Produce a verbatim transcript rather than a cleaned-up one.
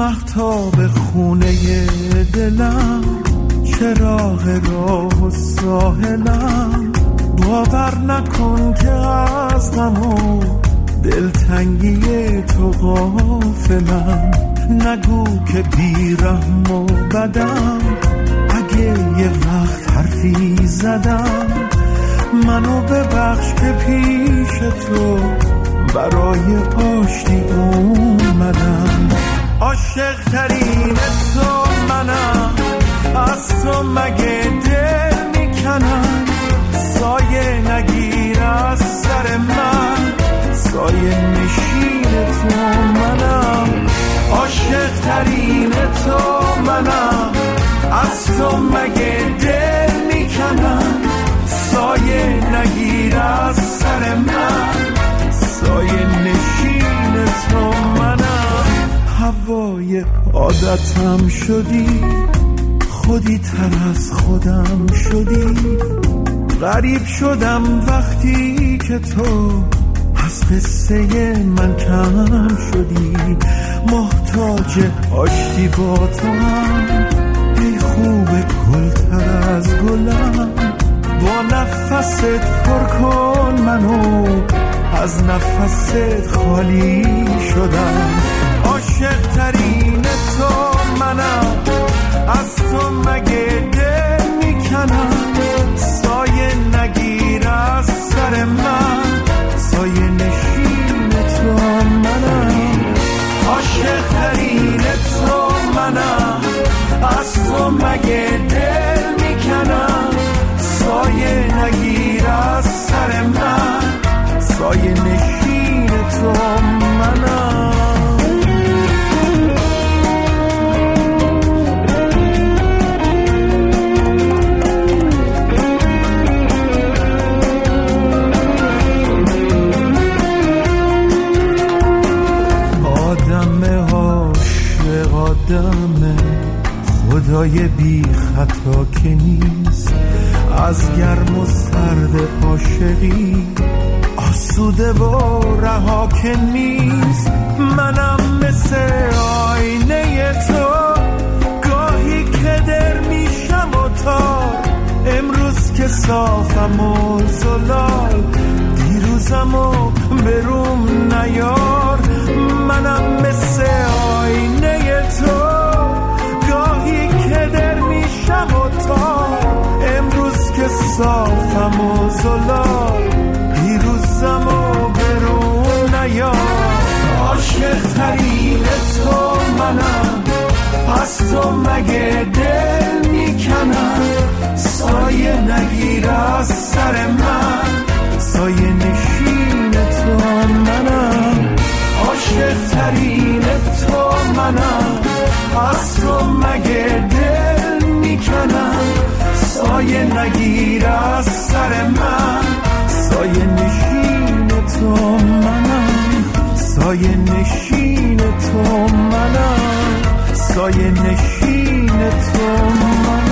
مهتاب خونه دلم، چراغ راه و ساحلم، باور نکن که از غم و دلتنگی تو غافلم. نگو که بیرحم و بدم، اگه یه وقت حرفی زدم، منو ببخش که پیش تو برای آشتی اومدم. عاشق ترین تو منم، از تو مگه دل میکنم. سایه نگیر از سر من، سایه نشین تو منم. عاشق ترین تو منم، از تو مگه دل میکنم. سایه نگیر از سر من، سایه نشین تو منم. هوای عادتم شدی، خودی تر از خودم شدی. غریب شدم وقتی که تو از قصه من کم شدی. محتاج آشتی با تو هم، ای خوب گل تر از گلم. با نفست پر کن منو، از نفست خالی شدم. عاشق ترین تو منم، از تو مگه دل میکنم. سایه نگیر از سر من، سایه نشین تو منم. عاشق ترین تو منم، از تو مگه دل میکنم. سایه نگیر از سر من، سایه نشین تو منم. آدم خدای بی خطا که نیست، از گرم و سرد عاشقی آسوده و رها که نیست. منم مثل آینه تو، گاهی که در میشم و تار. امروز که صافم و زلال، دیروزم و بروم نیار. منم مثل آینه تو، گاهی که در میشم و تار. امروز که صافم و زلال، دیروزم و برون نیار. عاشق ترین تو منم، از تو مگه دل میکنم. سایه نگیر از سر من، سایه نشین تو منم. عاشق ترین تو منم، از تو مگه دل میکنم. سایه نگیر از سر من، سایه نشین تو منم. سایه نشین تو منم، سایه نشین تو منم.